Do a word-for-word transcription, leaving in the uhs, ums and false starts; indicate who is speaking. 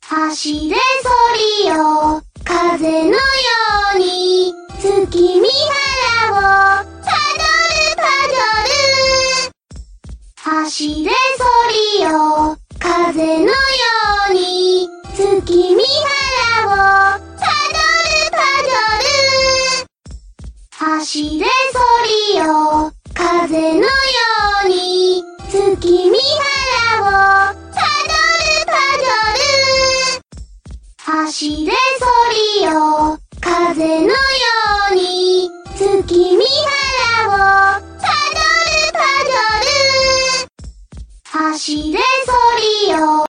Speaker 1: 走れソリよ風のように月見原をパドルパドル走れソリよ風のように月見原をパドルパドル走れソリよ風のように月見原をパドルパドル走れソリよ風のように月見原をパドルパドル走れソリよ